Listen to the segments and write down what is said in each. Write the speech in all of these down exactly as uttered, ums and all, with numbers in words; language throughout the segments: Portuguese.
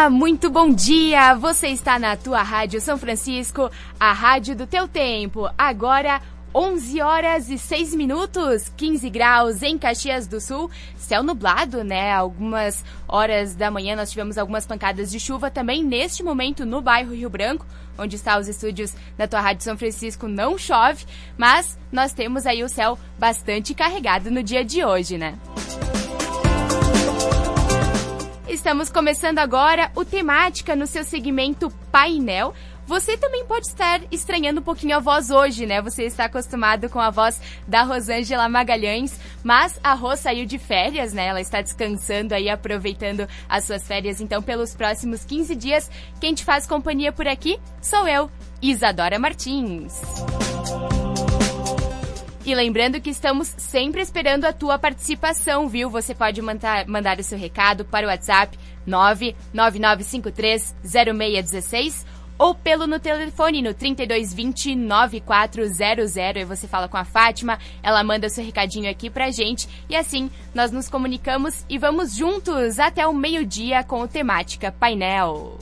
Olá, muito bom dia! Você está na tua Rádio São Francisco, a rádio do teu tempo. Agora, onze horas e seis minutos, quinze graus em Caxias do Sul. Céu nublado, né? Algumas horas da manhã nós tivemos algumas pancadas de chuva também. Neste momento, no bairro Rio Branco, onde está os estúdios da tua Rádio São Francisco, não chove. Mas nós temos aí o céu bastante carregado no dia de hoje, né? Estamos começando agora o Temática no seu segmento Painel. Você também pode estar estranhando um pouquinho a voz hoje, né? Você está acostumado com a voz da Rosângela Magalhães, mas a Rô saiu de férias, né? Ela está descansando aí, aproveitando as suas férias. Então, pelos próximos quinze dias, quem te faz companhia por aqui sou eu, Isadora Martins. E lembrando que estamos sempre esperando a tua participação, viu? Você pode mandar, mandar o seu recado para o WhatsApp nove nove nove cinco três zero seis um seis ou pelo no telefone no trinta e dois vinte, noventa e quatro zero zero. E você fala com a Fátima, ela manda seu recadinho aqui pra gente e assim nós nos comunicamos e vamos juntos até o meio-dia com o Temática Painel.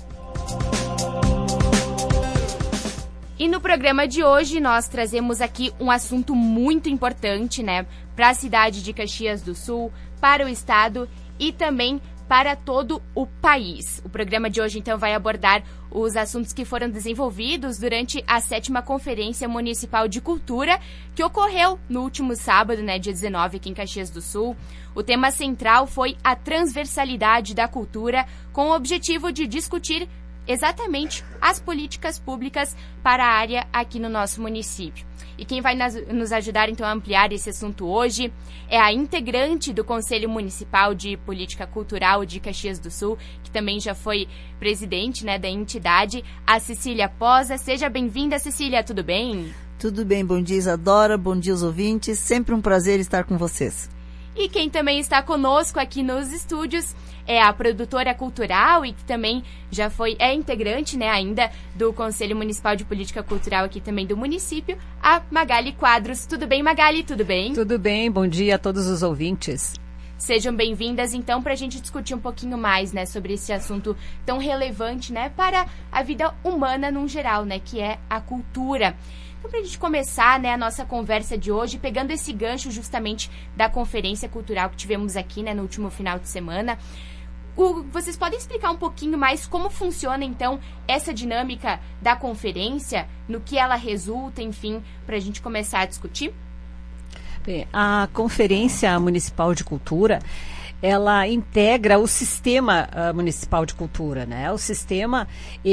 E no programa de hoje nós trazemos aqui um assunto muito importante, né, para a cidade de Caxias do Sul, para o estado e também para todo o país. O programa de hoje, então, vai abordar os assuntos que foram desenvolvidos durante a sétima Conferência Municipal de Cultura, que ocorreu no último sábado, né, dia dezenove, aqui em Caxias do Sul. O tema central foi a transversalidade da cultura, com o objetivo de discutir exatamente as políticas públicas para a área aqui no nosso município. E quem vai nos ajudar, então, a ampliar esse assunto hoje é a integrante do Conselho Municipal de Política Cultural de Caxias do Sul, que também já foi presidente, né, da entidade, a Cecília Posa. Seja bem-vinda, Cecília, tudo bem? Tudo bem, bom dia, Isadora, bom dia aos ouvintes, sempre um prazer estar com vocês. E quem também está conosco aqui nos estúdios é a produtora cultural e que também já foi, é integrante, né, ainda do Conselho Municipal de Política Cultural aqui também do município, a Magali Quadros. Tudo bem, Magali? Tudo bem? Tudo bem, bom dia a todos os ouvintes. Sejam bem-vindas, então, para a gente discutir um pouquinho mais, né, sobre esse assunto tão relevante, né, para a vida humana num geral, né, que é a cultura. Então, para a gente começar, né, a nossa conversa de hoje, pegando esse gancho justamente da conferência cultural que tivemos aqui, né, no último final de semana, o, vocês podem explicar um pouquinho mais como funciona, então, essa dinâmica da conferência, no que ela resulta, enfim, para a gente começar a discutir? Bem, a Conferência Municipal de Cultura, ela integra o sistema uh, municipal de cultura, né? O sistema, e,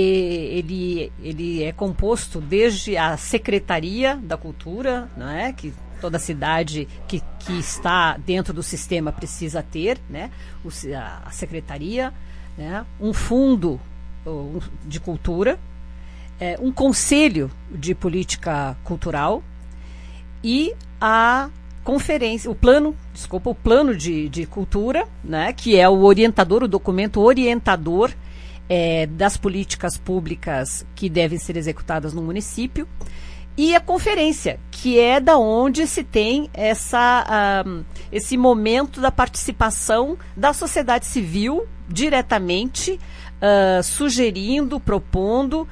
ele, ele é composto desde a Secretaria da Cultura, né? Que toda cidade que, que está dentro do sistema precisa ter, né? O, a, a Secretaria, né? Um fundo um, de cultura, é, um conselho de política cultural e a conferência, o plano, desculpa, o plano de, de cultura, né, que é o orientador, o documento orientador é, das políticas públicas que devem ser executadas no município, e a conferência, que é da onde se tem essa, um, esse momento da participação da sociedade civil diretamente, uh, sugerindo, propondo uh,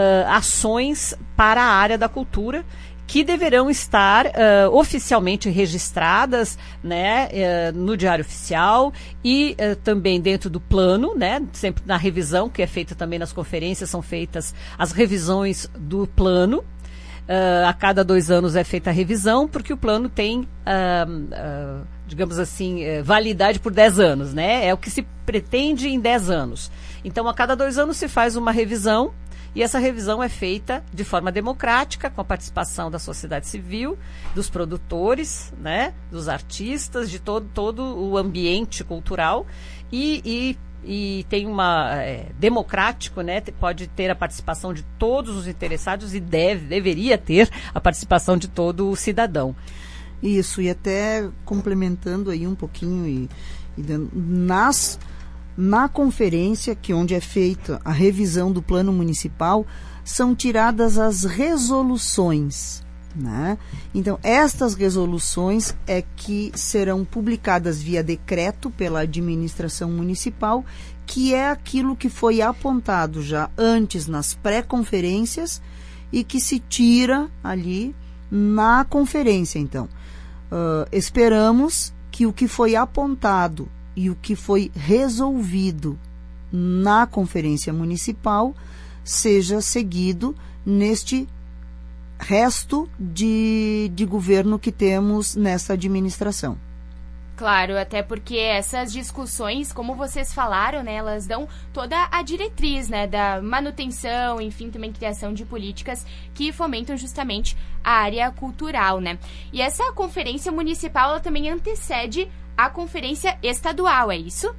ações para a área da cultura, que deverão estar uh, oficialmente registradas, né, uh, no Diário Oficial e uh, também dentro do plano, né, sempre na revisão, que é feita também nas conferências, são feitas as revisões do plano. Uh, a cada dois anos é feita a revisão, porque o plano tem, uh, uh, digamos assim, uh, validade por dez anos, né? É o que se pretende em dez anos. Então, a cada dois anos se faz uma revisão, e essa revisão é feita de forma democrática, com a participação da sociedade civil, dos produtores, né, dos artistas, de todo, todo o ambiente cultural, e, e, e tem uma é, democrático, né, pode ter a participação de todos os interessados e deve, deveria ter a participação de todo o cidadão. Isso, e até complementando aí um pouquinho, e, e dando, nas... Na conferência, que onde é feita a revisão do plano municipal, são tiradas as resoluções né? Então, estas resoluções é que serão publicadas via decreto pela administração municipal, que é aquilo que foi apontado já antes nas pré-conferências e que se tira ali na conferência. Então, uh, esperamos que o que foi apontado e o que foi resolvido na conferência municipal seja seguido neste resto de, de governo que temos nessa administração. Claro, até porque essas discussões, como vocês falaram, né, elas dão toda a diretriz, né, da manutenção, enfim, também criação de políticas que fomentam justamente a área cultural, né. E essa conferência municipal, ela também antecede a conferência estadual, é isso?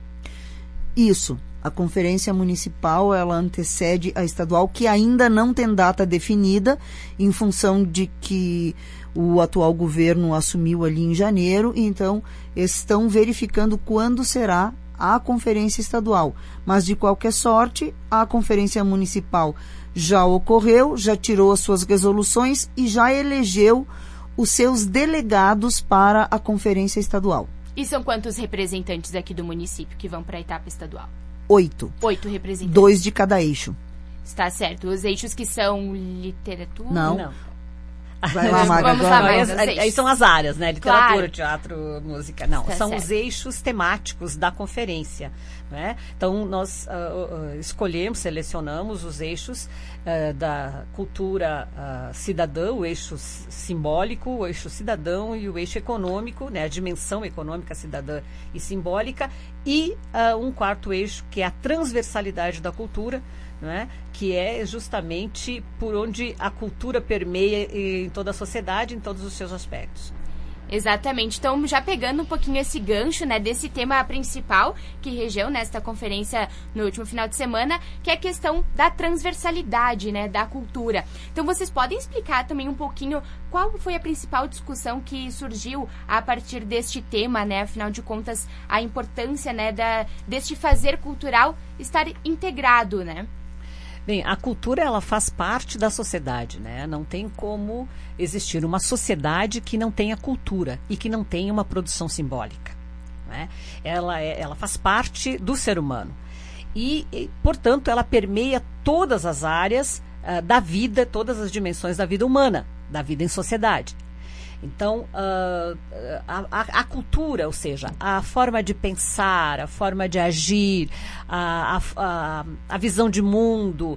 Isso. A conferência municipal, ela antecede a estadual, que ainda não tem data definida, em função de que o atual governo assumiu ali em janeiro, então estão verificando quando será a conferência estadual. Mas, de qualquer sorte, a conferência municipal já ocorreu, já tirou as suas resoluções e já elegeu os seus delegados para a conferência estadual. E são quantos representantes aqui do município que vão para a etapa estadual? Oito. Oito representantes. Dois de cada eixo. Está certo. Os eixos que são literatura? Não. Não. Vai lá, Maga, Vamos lá, agora. Maga. Aí, aí são as áreas, né? Literatura, Claro. teatro, música. Não, Tá são certo. os eixos temáticos da conferência. Né? Então, nós uh, uh, escolhemos, selecionamos os eixos uh, da cultura uh, cidadã, o eixo simbólico, o eixo cidadão e o eixo econômico, né? A dimensão econômica, cidadã e simbólica, e uh, um quarto eixo, que é a transversalidade da cultura, né? Que é justamente por onde a cultura permeia em toda a sociedade, em todos os seus aspectos. Exatamente. Então, já pegando um pouquinho esse gancho, né, desse tema principal que regeu nesta conferência no último final de semana, que é a questão da transversalidade, né, da cultura. Então, vocês podem explicar também um pouquinho qual foi a principal discussão que surgiu a partir deste tema, né, afinal de contas, a importância, né, da, deste fazer cultural estar integrado, né? Bem, a cultura, ela faz parte da sociedade, né? Não tem como existir uma sociedade que não tenha cultura e que não tenha uma produção simbólica, né? Ela, é, ela faz parte do ser humano e, e, portanto, ela permeia todas as áreas uh, da vida, todas as dimensões da vida humana, da vida em sociedade. Então, uh, a, a, a cultura, ou seja, a forma de pensar, a forma de agir, a, a, a visão de mundo,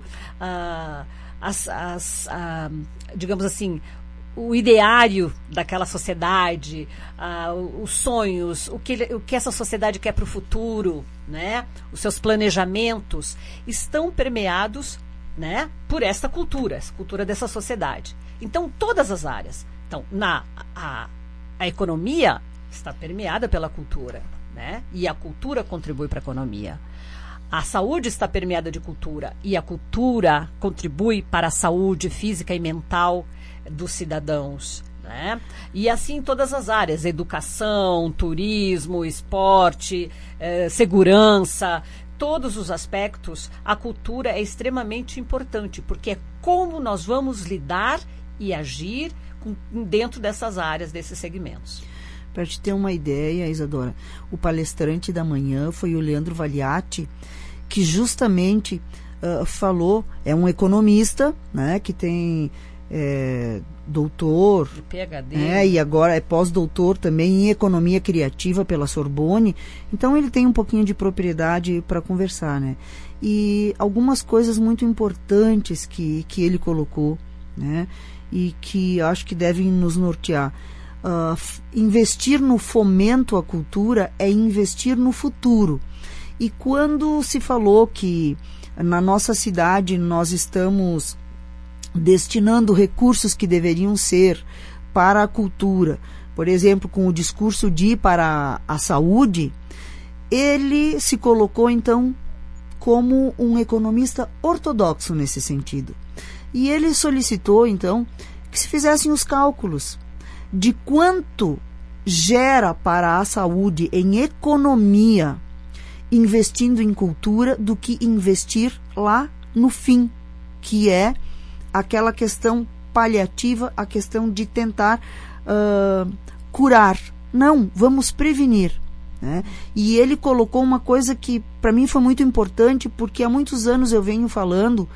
a, as, as, a, digamos assim, o ideário daquela sociedade, a, os sonhos, o que, o que essa sociedade quer para o futuro, né? Os seus planejamentos estão permeados, né, por essa cultura, essa cultura dessa sociedade. Então, todas as áreas. Então, na, a, a economia está permeada pela cultura, né? E a cultura contribui para a economia. A saúde está permeada de cultura e a cultura contribui para a saúde física e mental dos cidadãos, né? E assim em todas as áreas, educação, turismo, esporte, eh, segurança, todos os aspectos, a cultura é extremamente importante, porque é como nós vamos lidar e agir dentro dessas áreas, desses segmentos. Para te ter uma ideia, Isadora, o palestrante da manhã foi o Leandro Valiati, que justamente uh, falou, é um economista, né, que tem é, doutor, e P H D, é, e agora é pós-doutor também em economia criativa pela Sorbonne, então ele tem um pouquinho de propriedade para conversar, né? E algumas coisas muito importantes que, que ele colocou, né? E que acho que devem nos nortear. Uh, investir no fomento à cultura é investir no futuro. E quando se falou que na nossa cidade nós estamos destinando recursos que deveriam ser para a cultura, por exemplo, com o discurso de ir para a saúde, ele se colocou então como um economista ortodoxo nesse sentido. E ele solicitou, então, que se fizessem os cálculos de quanto gera para a saúde em economia investindo em cultura do que investir lá no fim, que é aquela questão paliativa, a questão de tentar uh, curar. Não, vamos prevenir. Né? E ele colocou uma coisa que para mim foi muito importante, porque há muitos anos eu venho falando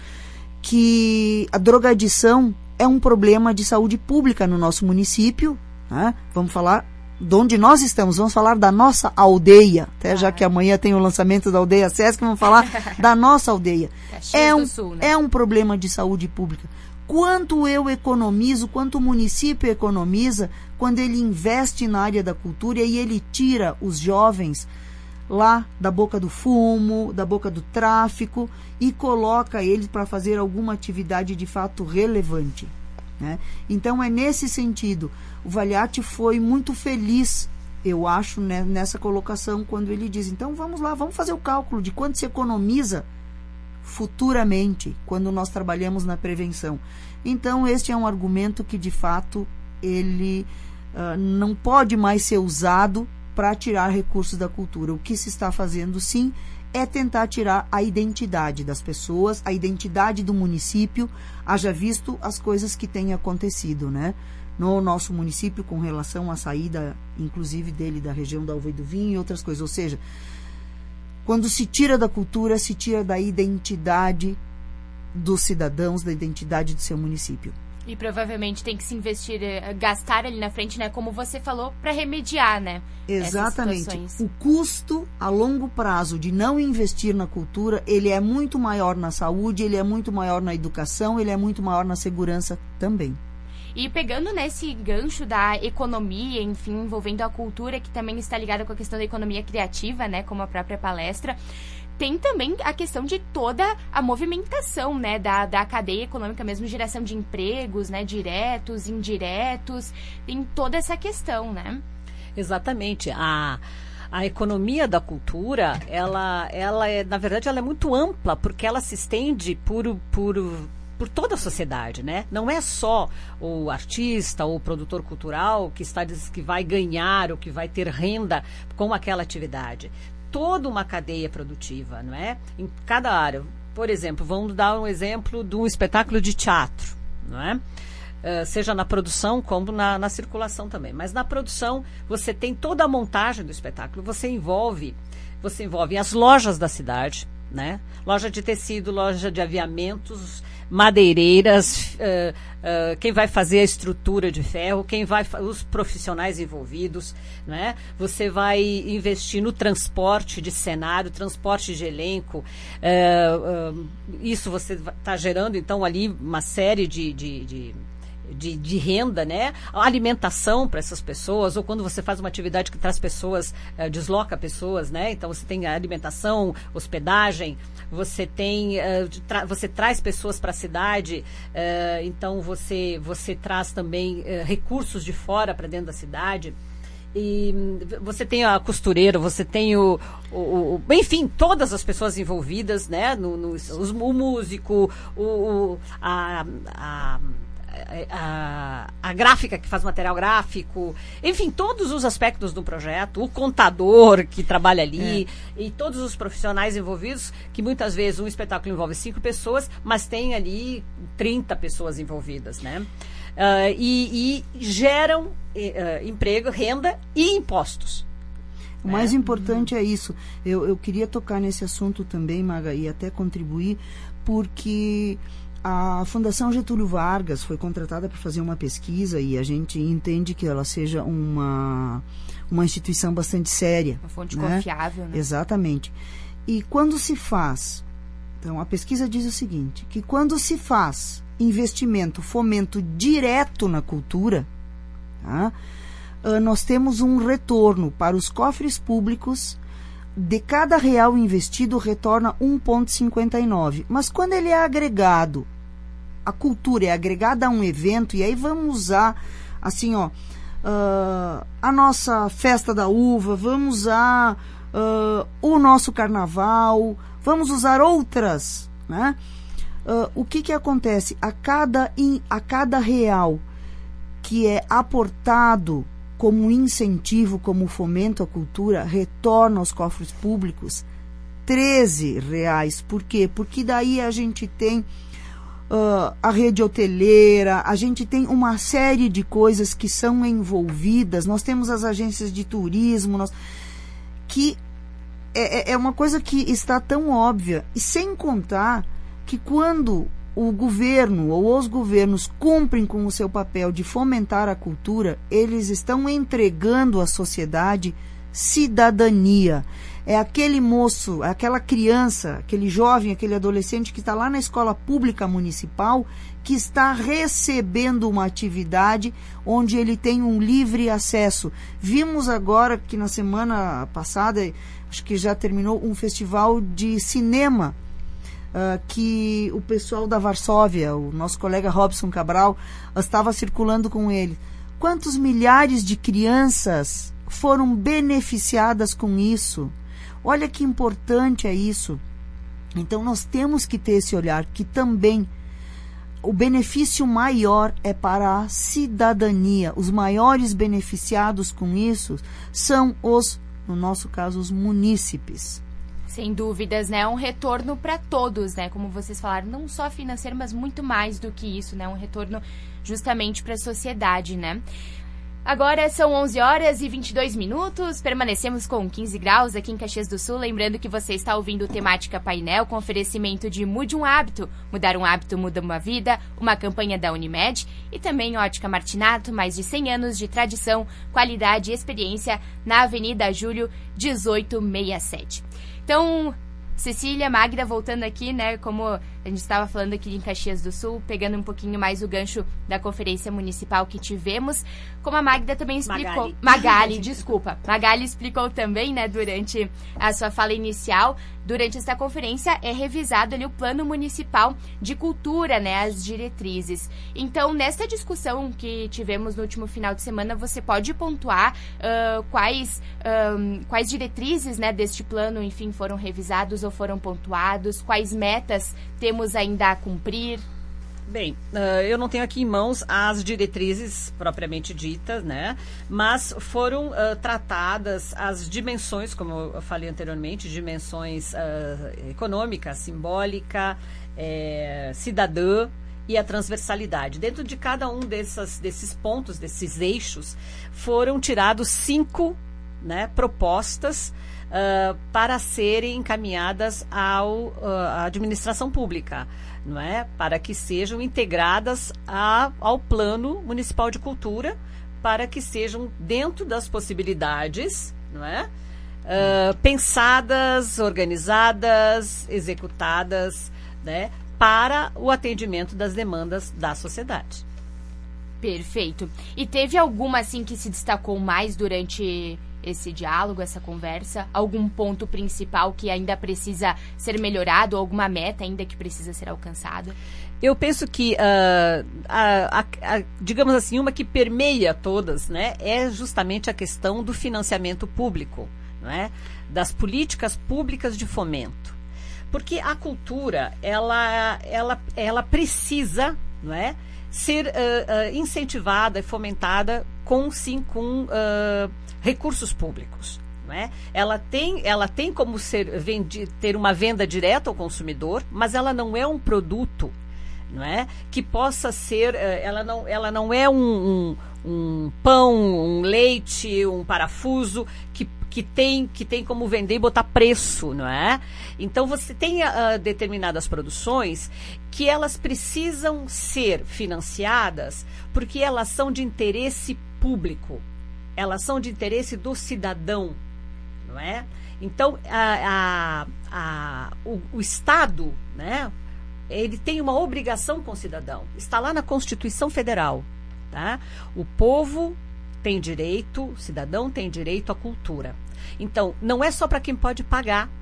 que a drogadição é um problema de saúde pública no nosso município. Né? Vamos falar de onde nós estamos, vamos falar da nossa aldeia, até já que amanhã tem o lançamento da aldeia Sesc, vamos falar da nossa aldeia. É um, Sul, né? É um problema de saúde pública. Quanto eu economizo, quanto o município economiza quando ele investe na área da cultura e ele tira os jovens lá da boca do fumo, da boca do tráfico e coloca eles para fazer alguma atividade de fato relevante. Né? Então é nesse sentido, o Valiati foi muito feliz, eu acho, né, nessa colocação, quando ele diz, então vamos lá, vamos fazer o cálculo de quanto se economiza futuramente, quando nós trabalhamos na prevenção. Então este é um argumento que de fato ele uh, não pode mais ser usado para tirar recursos da cultura. O que se está fazendo sim é tentar tirar a identidade das pessoas, a identidade do município, haja visto as coisas que têm acontecido, né? No nosso município com relação à saída, inclusive dele da região da uva e do vinho e outras coisas. Ou seja, quando se tira da cultura, se tira da identidade dos cidadãos, da identidade do seu município. E provavelmente tem que se investir, gastar ali na frente, né? Como você falou, para remediar, né? Exatamente. O custo a longo prazo de não investir na cultura, ele é muito maior na saúde, ele é muito maior na educação, ele é muito maior na segurança também. E pegando nesse gancho da economia, enfim, envolvendo a cultura, que também está ligada com a questão da economia criativa, né? Como a própria palestra, tem também a questão de toda a movimentação, né, da, da cadeia econômica mesmo, geração de empregos, né, diretos, indiretos, tem toda essa questão, né? Exatamente. A, a economia da cultura, ela, ela é, na verdade, ela é muito ampla, porque ela se estende por... por por toda a sociedade, né? Não é só o artista ou o produtor cultural que está que vai ganhar ou que vai ter renda com aquela atividade. Toda uma cadeia produtiva, não é? Em cada área. Por exemplo, vamos dar um exemplo de um espetáculo de teatro, não é? Uh, seja na produção como na, na circulação também. Mas na produção você tem toda a montagem do espetáculo, você envolve, você envolve as lojas da cidade, né? Loja de tecido, loja de aviamentos, madeireiras, uh, uh, quem vai fazer a estrutura de ferro, quem vai os profissionais envolvidos, né? Você vai investir no transporte de cenário, transporte de elenco, uh, uh, isso você está gerando então ali uma série de, de, de De, de renda, né? A alimentação para essas pessoas, ou quando você faz uma atividade que traz pessoas, uh, desloca pessoas, né? Então você tem a alimentação, hospedagem, você tem, uh, tra você traz pessoas para a cidade, uh, então você, você traz também uh, recursos de fora para dentro da cidade. E você tem a costureira, você tem o, o, o enfim, todas as pessoas envolvidas, né? No, no, os, o músico, o, o a, a A, a gráfica que faz material gráfico, enfim, todos os aspectos do projeto, o contador que trabalha ali, é. E todos os profissionais envolvidos, que muitas vezes um espetáculo envolve cinco pessoas, mas tem ali trinta pessoas envolvidas, né? Uh, e, e geram uh, emprego, renda e impostos. O mais é. importante é isso. Eu, eu queria tocar nesse assunto também, Maga, e até contribuir, porque a Fundação Getúlio Vargas foi contratada para fazer uma pesquisa e a gente entende que ela seja uma, uma instituição bastante séria. Uma fonte né? confiável, né? Exatamente. E quando se faz... Então, a pesquisa diz o seguinte, que quando se faz investimento, fomento direto na cultura, tá? uh, nós temos um retorno para os cofres públicos. De cada real investido, retorna um vírgula cinquenta e nove. Mas quando ele é agregado, a cultura é agregada a um evento, e aí vamos usar, assim, ó, uh, a nossa festa da uva, vamos usar uh, o nosso carnaval, vamos usar outras, né? Uh, o que que acontece? A cada, in, a cada real que é aportado como incentivo, como fomento à cultura, retorna aos cofres públicos treze reais. Por quê? Porque daí a gente tem uh, a rede hoteleira, a gente tem uma série de coisas que são envolvidas, nós temos as agências de turismo, nós, que é, é uma coisa que está tão óbvia, e sem contar que quando o governo ou os governos cumprem com o seu papel de fomentar a cultura, eles estão entregando à sociedade cidadania. É aquele moço, aquela criança, aquele jovem, aquele adolescente que está lá na escola pública municipal, que está recebendo uma atividade onde ele tem um livre acesso. Vimos agora que na semana passada, acho que já terminou, um festival de cinema, uh, que o pessoal da Varsóvia, o nosso colega Robson Cabral, estava circulando com ele. Quantos milhares de crianças foram beneficiadas com isso? Olha que importante é isso. Então nós temos que ter esse olhar que também o benefício maior é para a cidadania. Os maiores beneficiados com isso são os, no nosso caso, os munícipes. Sem dúvidas, né? É um retorno para todos, né? Como vocês falaram, não só financeiro, mas muito mais do que isso, né? Um retorno justamente para a sociedade, né? Agora são onze horas e vinte e dois minutos, permanecemos com quinze graus aqui em Caxias do Sul. Lembrando que você está ouvindo Temática Painel com oferecimento de Mude um Hábito. Mudar um hábito muda uma vida, uma campanha da Unimed. E também Ótica Martinato, mais de cem anos de tradição, qualidade e experiência na Avenida Júlio dezoito sessenta e sete. Então, Cecília, Magda, voltando aqui, né, como a gente estava falando aqui em Caxias do Sul, pegando um pouquinho mais o gancho da conferência municipal que tivemos, como a Magda também explicou... Magali. Magali, desculpa. Magali explicou também, né, durante a sua fala inicial, durante esta conferência é revisado ali o Plano Municipal de Cultura, né, as diretrizes. Então, nesta discussão que tivemos no último final de semana, você pode pontuar uh, quais, um, quais diretrizes, né, deste plano, enfim, foram revisados ou foram pontuados, quais metas temos ainda a cumprir? Bem, uh, eu não tenho aqui em mãos as diretrizes propriamente ditas, né? Mas foram uh, tratadas as dimensões, como eu falei anteriormente, dimensões uh, econômica, simbólica, é, cidadã e a transversalidade. Dentro de cada um dessas, desses pontos, desses eixos, foram tirados cinco, né, propostas uh, para serem encaminhadas ao, uh, à administração pública, não é? Para que sejam integradas a, ao Plano Municipal de Cultura, para que sejam dentro das possibilidades, não é? Uh, pensadas, organizadas, executadas, né? Para o atendimento das demandas da sociedade. Perfeito. E teve alguma, assim, que se destacou mais durante esse diálogo, essa conversa? Algum ponto principal que ainda precisa ser melhorado? Alguma meta ainda que precisa ser alcançada? Eu penso que, uh, a, a, a, digamos assim, uma que permeia todas, né, é justamente a questão do financiamento público, não é? Das políticas públicas de fomento. Porque a cultura, ela, ela, ela precisa, não é, ser uh, uh, incentivada e fomentada com, sim, com uh, recursos públicos. Não é? Ela tem, ela tem como ser, vendi, ter uma venda direta ao consumidor, mas ela não é um produto, não é? Que possa ser, uh, ela, não, ela não é um, um, um pão, um leite, um parafuso que que tem, que tem como vender e botar preço, não é? Então, você tem uh, determinadas produções que elas precisam ser financiadas porque elas são de interesse público, elas são de interesse do cidadão, não é? Então, a, a, a, o, o Estado, né, ele tem uma obrigação com o cidadão, está lá na Constituição Federal, tá? O povo tem direito, o cidadão tem direito à cultura. Então, não é só para quem pode pagar,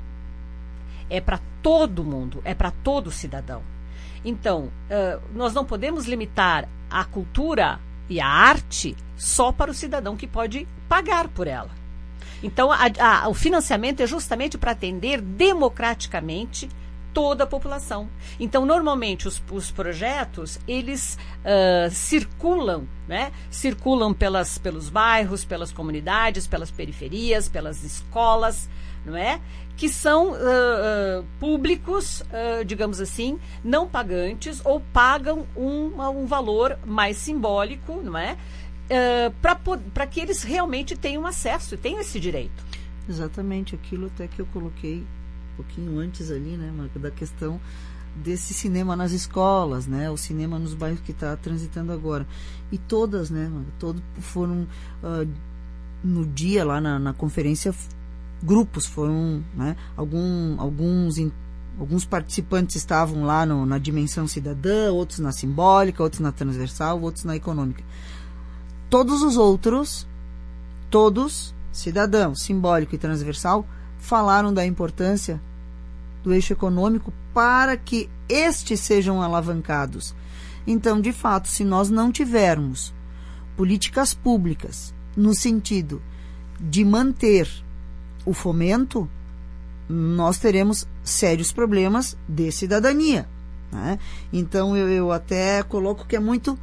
é para todo mundo, é para todo cidadão. Então, uh, nós não podemos limitar a cultura e a arte só para o cidadão que pode pagar por ela. Então, a, a, o financiamento é justamente para atender democraticamente toda a população. Então, normalmente, os, os projetos, eles uh, circulam, né? Circulam pelas, pelos bairros, pelas comunidades, pelas periferias, pelas escolas, não é? Que são uh, uh, públicos, uh, digamos assim, não pagantes ou pagam um, um valor mais simbólico, não é? Uh, para que eles realmente tenham acesso e tenham esse direito. Exatamente, aquilo até que eu coloquei um pouquinho antes ali, né, da questão desse cinema nas escolas, né, o cinema nos bairros que está transitando agora. E todas, né, todos foram, uh, no dia lá na, na conferência, grupos foram, né, algum, alguns, in, alguns participantes estavam lá no, na dimensão cidadã, outros na simbólica, outros na transversal, outros na econômica. Todos os outros, todos, cidadão, simbólico e transversal, falaram da importância do eixo econômico para que estes sejam alavancados. Então, de fato, se nós não tivermos políticas públicas no sentido de manter o fomento, nós teremos sérios problemas de cidadania, né? Então, eu, eu até coloco que é muito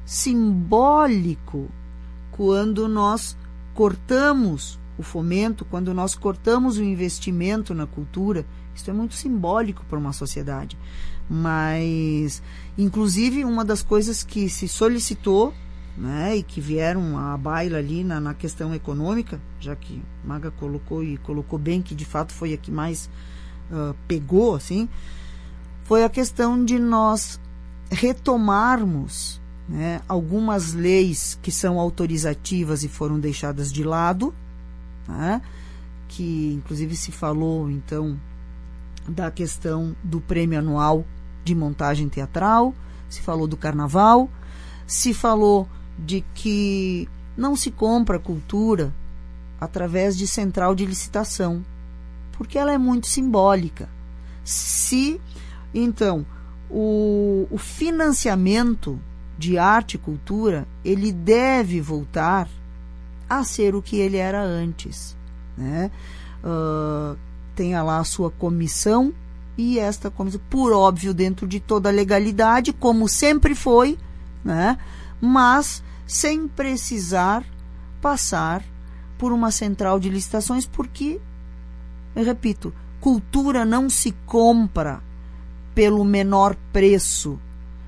simbólico quando nós cortamos o fomento, quando nós cortamos o investimento na cultura. Isso é muito simbólico para uma sociedade. Mas, inclusive, uma das coisas que se solicitou, né, e que vieram à baila ali na, na questão econômica, já que Maga colocou e colocou bem que de fato foi a que mais uh, pegou, assim, foi a questão de nós retomarmos, né, algumas leis que são autorizativas e foram deixadas de lado, né, que inclusive se falou então da questão do prêmio anual de montagem teatral, se falou do carnaval, se falou de que não se compra cultura através de central de licitação, porque ela é muito simbólica. Se, então, o, o financiamento de arte e cultura, ele deve voltar a ser o que ele era antes, né? Uh, tenha lá a sua comissão, e esta comissão, por óbvio, dentro de toda a legalidade, como sempre foi, né? Mas sem precisar passar por uma central de licitações, porque, eu repito, cultura não se compra pelo menor preço.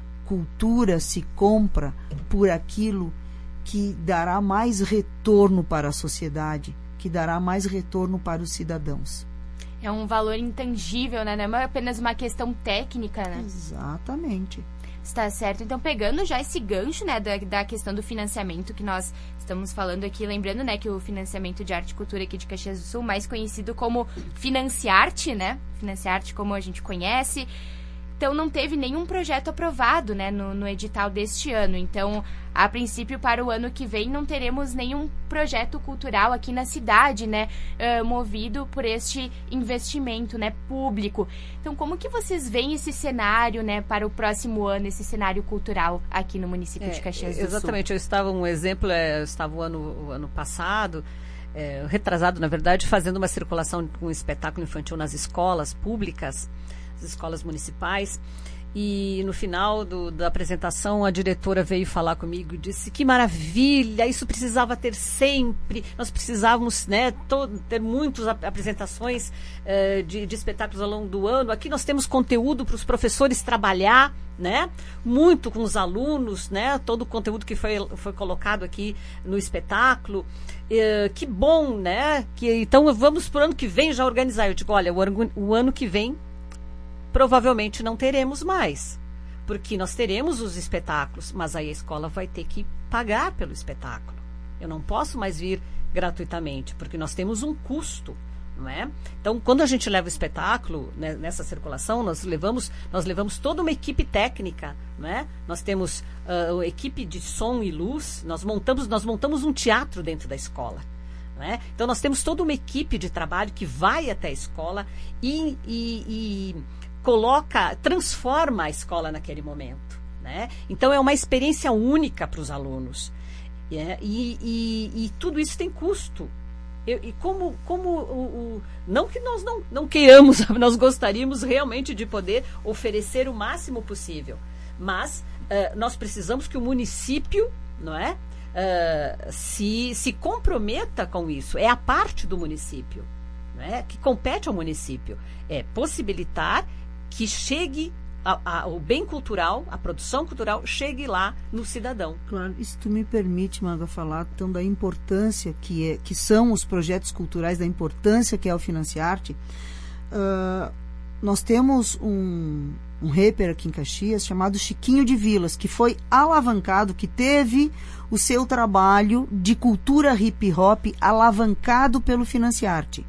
Cultura se compra por aquilo que dará mais retorno para a sociedade, que dará mais retorno para os cidadãos. É um valor intangível, né? Não é apenas uma questão técnica, né? Exatamente. Está certo. Então, pegando já esse gancho, né, da, da questão do financiamento que nós estamos falando aqui, lembrando, né, que o financiamento de arte e cultura aqui de Caxias do Sul, mais conhecido como Financiarte, né? Financiarte, como a gente conhece. Então, não teve nenhum projeto aprovado, né, no, no edital deste ano. Então, a princípio, para o ano que vem, não teremos nenhum projeto cultural aqui na cidade, né, uh, movido por este investimento, né, público. Então, como que vocês veem esse cenário, né, para o próximo ano, esse cenário cultural aqui no município é, de Caxias do Sul? Exatamente. Eu estava, um exemplo, é, eu estava o ano, o ano passado, é, retrasado, na verdade, fazendo uma circulação com um espetáculo infantil nas escolas públicas, as escolas municipais, e no final do, da apresentação a diretora veio falar comigo e disse que maravilha, isso precisava ter sempre, nós precisávamos, né, to, ter muitas ap apresentações uh, de, de espetáculos ao longo do ano. Aqui nós temos conteúdo para os professores trabalhar, né, muito com os alunos, né, todo o conteúdo que foi, foi colocado aqui no espetáculo. Uh, que bom, né, que, então vamos para o ano que vem já organizar. Eu digo, olha, o ano, o ano que vem provavelmente não teremos mais, porque nós teremos os espetáculos, mas aí a escola vai ter que pagar pelo espetáculo. Eu não posso mais vir gratuitamente, porque nós temos um custo, não é? Então, quando a gente leva o espetáculo, né, nessa circulação, nós levamos, nós levamos toda uma equipe técnica, não é? Nós temos uh, equipe de som e luz, nós montamos, nós montamos um teatro dentro da escola. Né? Então, nós temos toda uma equipe de trabalho que vai até a escola e, e, e coloca, transforma a escola naquele momento. Né? Então, é uma experiência única para os alunos. É, e, e, e tudo isso tem custo. Eu, e como, como o, o, não que nós não, não queiramos, nós gostaríamos realmente de poder oferecer o máximo possível, mas uh, nós precisamos que o município, não é, uh, se, se comprometa com isso. É a parte do município, não é, que compete ao município. É possibilitar que chegue a, a, o bem cultural, a produção cultural, chegue lá no cidadão. Claro, e se tu me permite, Maga, falar então da importância que, é, que são os projetos culturais, da importância que é o Financiarte. Uh, nós temos um, um rapper aqui em Caxias chamado Chiquinho de Vilas, que foi alavancado, que teve o seu trabalho de cultura hip hop alavancado pelo Financiarte.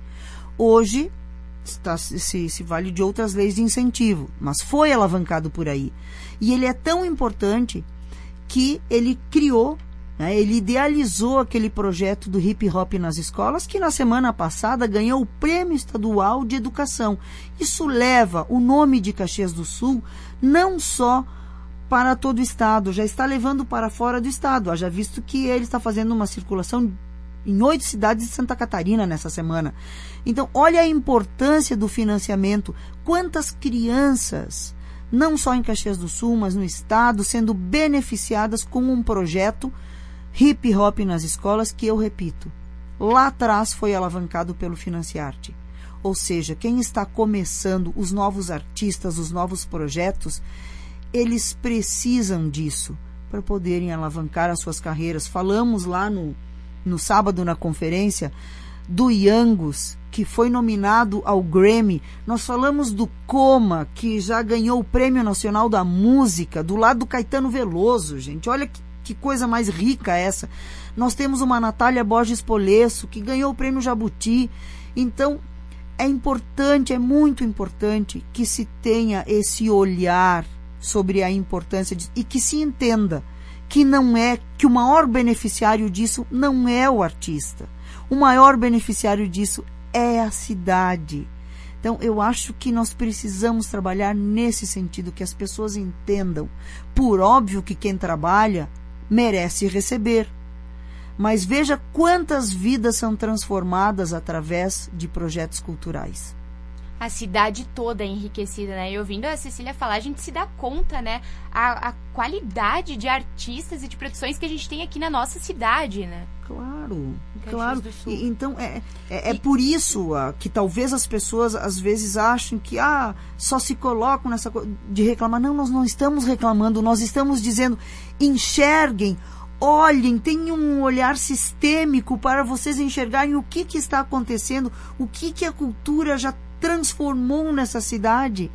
Hoje Está, se, se vale de outras leis de incentivo, mas foi alavancado por aí. E ele é tão importante que ele criou, né, ele idealizou aquele projeto do hip hop nas escolas, que na semana passada ganhou o Prêmio Estadual de Educação. Isso leva o nome de Caxias do Sul não só para todo o estado, já está levando para fora do estado. Haja visto que ele está fazendo uma circulação em oito cidades de Santa Catarina nessa semana. Então, olha a importância do financiamento. Quantas crianças, não só em Caxias do Sul, mas no estado, sendo beneficiadas com um projeto hip hop nas escolas, que eu repito, lá atrás foi alavancado pelo Financiarte. Ou seja, quem está começando, os novos artistas, os novos projetos, eles precisam disso para poderem alavancar as suas carreiras. Falamos lá no no sábado na conferência do Yangus, que foi nominado ao Grammy. Nós falamos do Coma, que já ganhou o Prêmio Nacional da Música, do lado do Caetano Veloso, gente. Olha que, que coisa mais rica essa. Nós temos uma Natália Borges Polesso, que ganhou o Prêmio Jabuti. Então, é importante, é muito importante que se tenha esse olhar sobre a importância disso e que se entenda que não é, que o maior beneficiário disso não é o artista. O maior beneficiário disso é a cidade. Então, eu acho que nós precisamos trabalhar nesse sentido, que as pessoas entendam. Por óbvio que quem trabalha merece receber. Mas veja quantas vidas são transformadas através de projetos culturais. A cidade toda é enriquecida, né? E ouvindo a Cecília falar, a gente se dá conta, né? A, a qualidade de artistas e de produções que a gente tem aqui na nossa cidade, né? Claro, claro. E, então, é, é, é e, por isso ah, que talvez as pessoas, às vezes, achem que ah, só se colocam nessa coisa de reclamar. Não, nós não estamos reclamando, nós estamos dizendo, enxerguem, olhem, tenham um olhar sistêmico para vocês enxergarem o que, que está acontecendo, o que, que a cultura já transformou nessa cidade,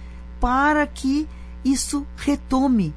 para que isso retome.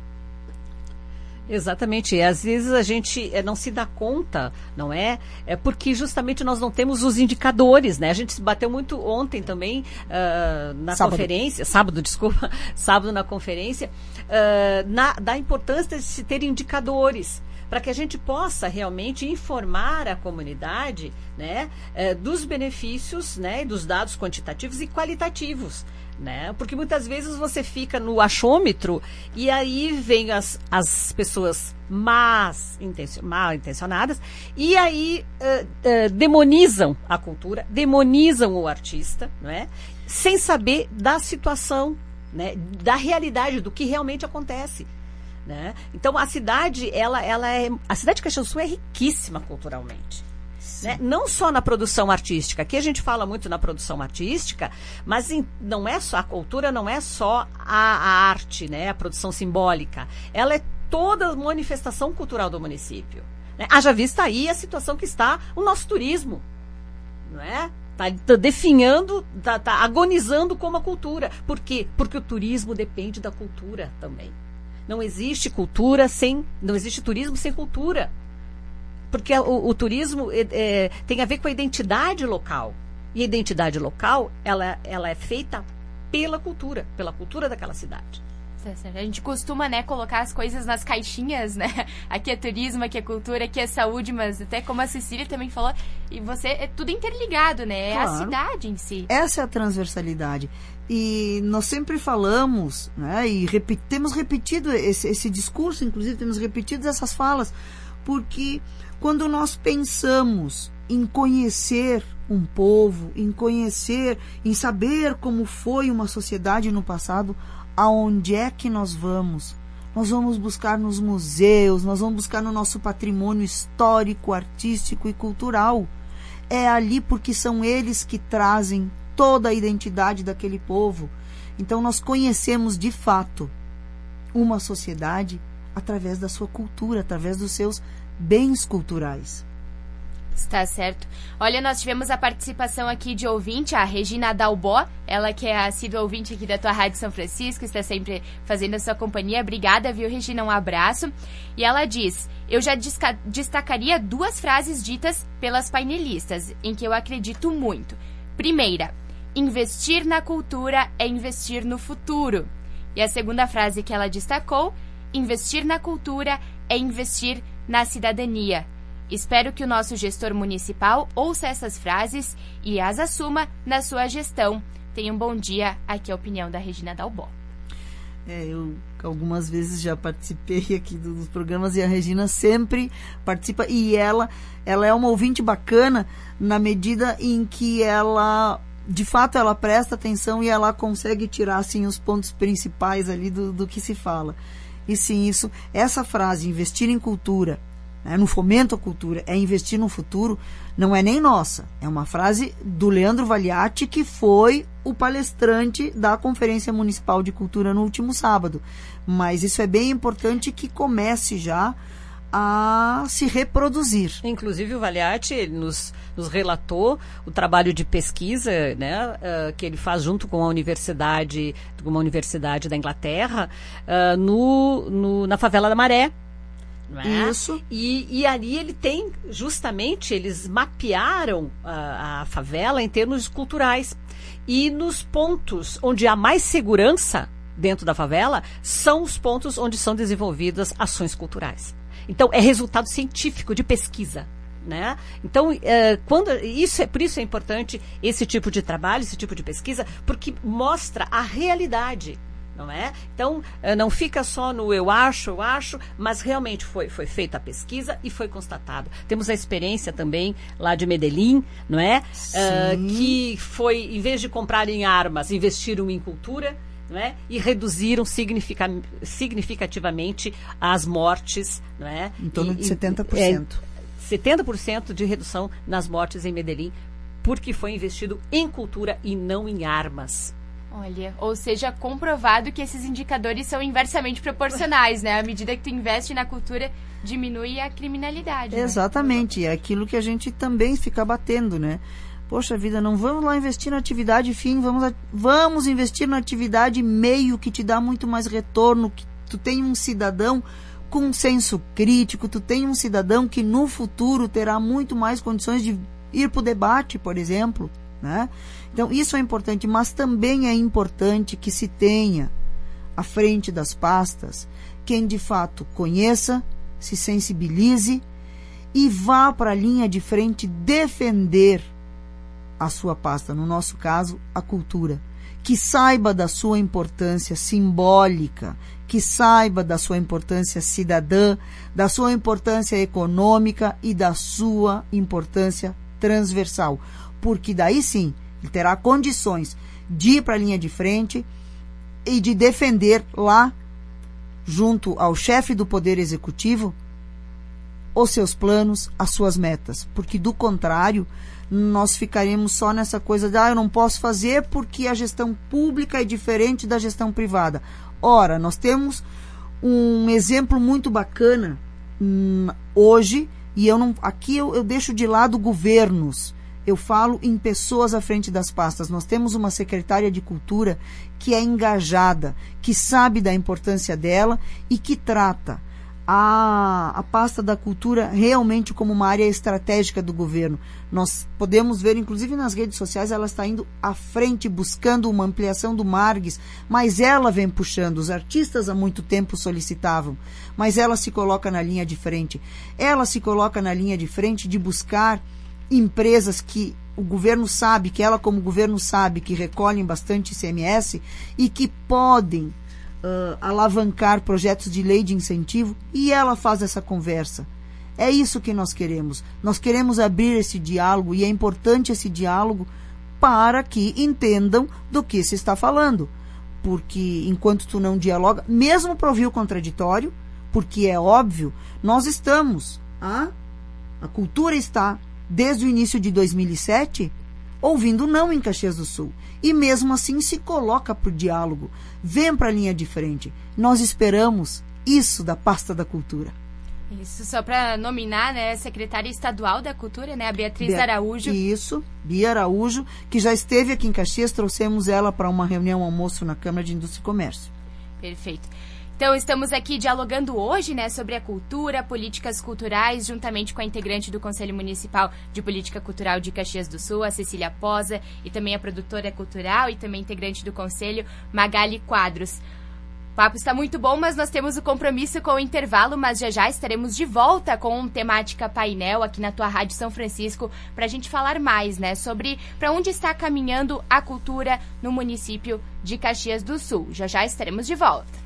Exatamente, e às vezes a gente é, não se dá conta, não é? É porque justamente nós não temos os indicadores, né? A gente se bateu muito ontem também uh, na sábado. conferência, sábado, desculpa, sábado na conferência, uh, na, da importância de se ter indicadores, para que a gente possa realmente informar a comunidade, né, eh, dos benefícios, né, dos dados quantitativos e qualitativos, né, porque muitas vezes você fica no achômetro e aí vem as, as pessoas más intencio, mal intencionadas e aí eh, eh, demonizam a cultura, demonizam o artista, né, sem saber da situação, né, da realidade, do que realmente acontece. Né? Então a cidade, ela, ela é, a cidade de Caxias do Sul é riquíssima culturalmente, né? Não só na produção artística. Aqui a gente fala muito na produção artística, mas em, não é só a cultura, não é só a, a arte, né? A produção simbólica. Ela é toda a manifestação cultural do município, né? Haja vista aí a situação que está o nosso turismo, não é? Está tá definhando, está tá agonizando como a cultura. Por quê? Porque o turismo depende da cultura também. Não existe cultura sem, não existe turismo sem cultura, porque o, o turismo é, é, tem a ver com a identidade local, e a identidade local ela, ela é feita pela cultura, pela cultura daquela cidade. A gente costuma, né, colocar as coisas nas caixinhas, né? Aqui é turismo, aqui é cultura, aqui é saúde, mas até como a Cecília também falou, e você é tudo interligado, né? É claro. A cidade em si. Essa é a transversalidade. E nós sempre falamos, né, e repet, temos repetido esse, esse discurso, inclusive temos repetido essas falas, porque quando nós pensamos em conhecer um povo, em conhecer, em saber como foi uma sociedade no passado, aonde é que nós vamos? Nós vamos buscar nos museus, nós vamos buscar no nosso patrimônio histórico, artístico e cultural. É ali porque são eles que trazem toda a identidade daquele povo. Então nós conhecemos de fato uma sociedade através da sua cultura, através dos seus bens culturais. Está certo. Olha, nós tivemos a participação aqui de ouvinte, a Regina Dalbó, ela que é assídua ouvinte aqui da tua Rádio São Francisco, está sempre fazendo a sua companhia. Obrigada, viu, Regina? Um abraço. E ela diz, eu já destacaria duas frases ditas pelas painelistas, em que eu acredito muito. Primeira, investir na cultura é investir no futuro. E a segunda frase que ela destacou, investir na cultura é investir na cidadania. Espero que o nosso gestor municipal ouça essas frases e as assuma na sua gestão. Tenha um bom dia. Aqui é a opinião da Regina Dalbó. É, eu algumas vezes já participei aqui dos programas e a Regina sempre participa. E ela, ela é uma ouvinte bacana na medida em que ela, de fato, ela presta atenção e ela consegue tirar assim, os pontos principais ali do, do que se fala. E sim, isso, essa frase, investir em cultura, no fomento à cultura, é investir no futuro, não é nem nossa. É uma frase do Leandro Valiati, que foi o palestrante da Conferência Municipal de Cultura no último sábado. Mas isso é bem importante que comece já a se reproduzir. Inclusive o Valiati ele nos, nos relatou o trabalho de pesquisa, né, uh, que ele faz junto com a universidade, com uma universidade da Inglaterra, uh, no, no, na favela da Maré. Não é? Isso. E, e ali ele tem, justamente, eles mapearam a, a favela em termos culturais. E nos pontos onde há mais segurança dentro da favela, são os pontos onde são desenvolvidas ações culturais. Então, é resultado científico de pesquisa. Né? Então, é, quando, isso é, por isso é importante esse tipo de trabalho, esse tipo de pesquisa, porque mostra a realidade. Não é? Então, não fica só no eu acho, eu acho, mas realmente foi, foi feita a pesquisa e foi constatado. Temos a experiência também lá de Medellín, não é? Uh, que foi, em vez de comprarem armas, investiram em cultura, não é? E reduziram significa, significativamente as mortes. Não é? Em torno e, de setenta por cento. É, setenta por cento de redução nas mortes em Medellín, porque foi investido em cultura e não em armas. Olha, ou seja, comprovado que esses indicadores são inversamente proporcionais, né? À medida que tu investe na cultura, diminui a criminalidade. Exatamente, né? É aquilo que a gente também fica batendo, né? Poxa vida, não vamos lá investir na atividade fim, vamos, a, vamos investir na atividade meio que te dá muito mais retorno, que tu tem um cidadão com um senso crítico, tu tem um cidadão que no futuro terá muito mais condições de ir para o debate, por exemplo, né? Então, isso é importante, mas também é importante que se tenha à frente das pastas quem de fato conheça, se sensibilize e vá para a linha de frente defender a sua pasta, no nosso caso, a cultura. Que saiba da sua importância simbólica, que saiba da sua importância cidadã, da sua importância econômica e da sua importância transversal. Porque daí sim, ele terá condições de ir para a linha de frente e de defender lá, junto ao chefe do Poder Executivo, os seus planos, as suas metas. Porque, do contrário, nós ficaremos só nessa coisa de ah, eu não posso fazer porque a gestão pública é diferente da gestão privada. Ora, nós temos um exemplo muito bacana hum, hoje, e eu não, aqui eu, eu deixo de lado governos. Eu falo em pessoas à frente das pastas. Nós temos uma secretária de Cultura que é engajada, que sabe da importância dela e que trata a, a pasta da cultura realmente como uma área estratégica do governo. Nós podemos ver, inclusive nas redes sociais, ela está indo à frente, buscando uma ampliação do Margues, mas ela vem puxando. Os artistas há muito tempo solicitavam, mas ela se coloca na linha de frente. Ela se coloca na linha de frente de buscar empresas que o governo sabe, que ela como governo sabe, que recolhem bastante I C M S e que podem uh, alavancar projetos de lei de incentivo, e ela faz essa conversa. É isso que nós queremos. Nós queremos abrir esse diálogo, e é importante esse diálogo para que entendam do que se está falando. Porque enquanto tu não dialoga, mesmo para ouvir o contraditório, porque é óbvio, nós estamos, a, a cultura está, desde o início de dois mil e sete, ouvindo não em Caxias do Sul. E mesmo assim se coloca para o diálogo, vem para a linha de frente. Nós esperamos isso da pasta da cultura. Isso, só para nominar, né, secretária estadual da Cultura, né, a Beatriz Be- Araújo. Isso, Bia Araújo, que já esteve aqui em Caxias, trouxemos ela para uma reunião, um almoço na Câmara de Indústria e Comércio. Perfeito. Então, estamos aqui dialogando hoje, né, sobre a cultura, políticas culturais, juntamente com a integrante do Conselho Municipal de Política Cultural de Caxias do Sul, a Cecília Posa, e também a produtora cultural e também integrante do Conselho, Magali Quadros. O papo está muito bom, mas nós temos o compromisso com o intervalo, mas já já estaremos de volta com um temática painel aqui na tua Rádio São Francisco para a gente falar mais, né, sobre para onde está caminhando a cultura no município de Caxias do Sul. Já já estaremos de volta.